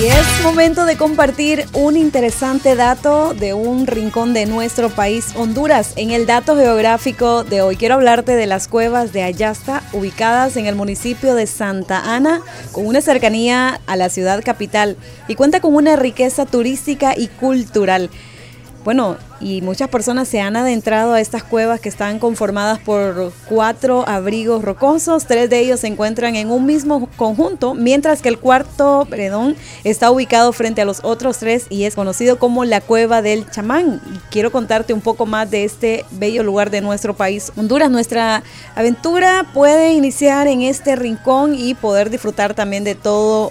Y es momento de compartir un interesante dato de un rincón de nuestro país, Honduras. En el dato geográfico de hoy quiero hablarte de las cuevas de Ayastá, ubicadas en el municipio de Santa Ana, con una cercanía a la ciudad capital y cuenta con una riqueza turística y cultural. Bueno, y muchas personas se han adentrado a estas cuevas que están conformadas por 4 abrigos rocosos. 3 de ellos se encuentran en un mismo conjunto, mientras que el cuarto, está ubicado frente a los otros 3 y es conocido como la Cueva del Chamán. Quiero contarte un poco más de este bello lugar de nuestro país, Honduras. Nuestra aventura puede iniciar en este rincón y poder disfrutar también de todo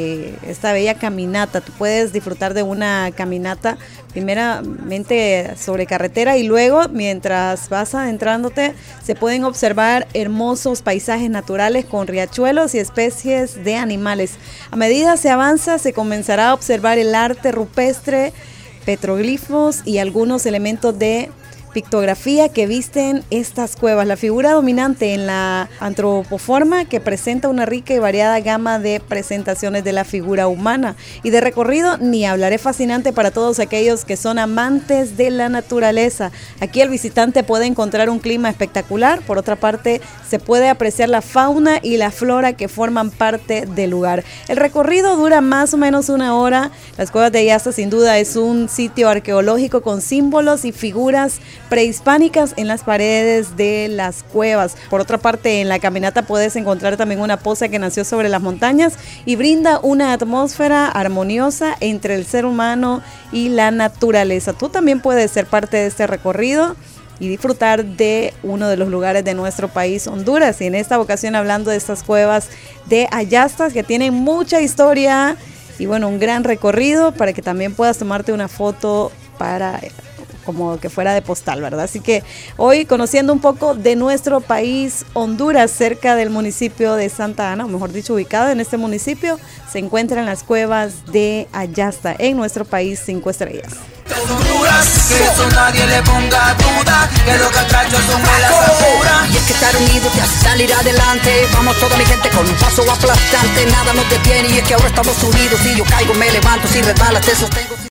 esta bella caminata. Tú puedes disfrutar de una caminata primeramente sobre carretera y luego mientras vas adentrándote se pueden observar hermosos paisajes naturales con riachuelos y especies de animales. A medida se avanza se comenzará a observar el arte rupestre, petroglifos y algunos elementos de pictografía que visten estas cuevas. La figura dominante en la antropoforma que presenta una rica y variada gama de presentaciones de la figura humana. Y de recorrido ni hablaré, fascinante para todos aquellos que son amantes de la naturaleza. Aquí el visitante puede encontrar un clima espectacular. Por otra parte, se puede apreciar la fauna y la flora que forman parte del lugar. El recorrido dura más o menos 1 hora. Las cuevas de Ayastá sin duda es un sitio arqueológico con símbolos y figuras prehispánicas en las paredes de las cuevas. Por otra parte, en la caminata puedes encontrar también una poza que nació sobre las montañas y brinda una atmósfera armoniosa entre el ser humano y la naturaleza. Tú también puedes ser parte de este recorrido y disfrutar de uno de los lugares de nuestro país, Honduras. Y en esta ocasión hablando de estas cuevas de Ayastá que tienen mucha historia y bueno, un gran recorrido para que también puedas tomarte una foto para como que fuera de postal, ¿verdad? Así que hoy conociendo un poco de nuestro país, Honduras, cerca del municipio de Santa Ana, o mejor dicho, ubicado en este municipio, se encuentran las cuevas de Ayastá en nuestro país 5 estrellas. Honduras, que eso nadie le ponga duda, que los catrachos son de la Zamora. Y es que estar unidos te hace salir adelante. Vamos toda mi gente con un paso aplastante, nada nos detiene y es que ahora estamos unidos. Si yo caigo me levanto, si resbalas te sostengo.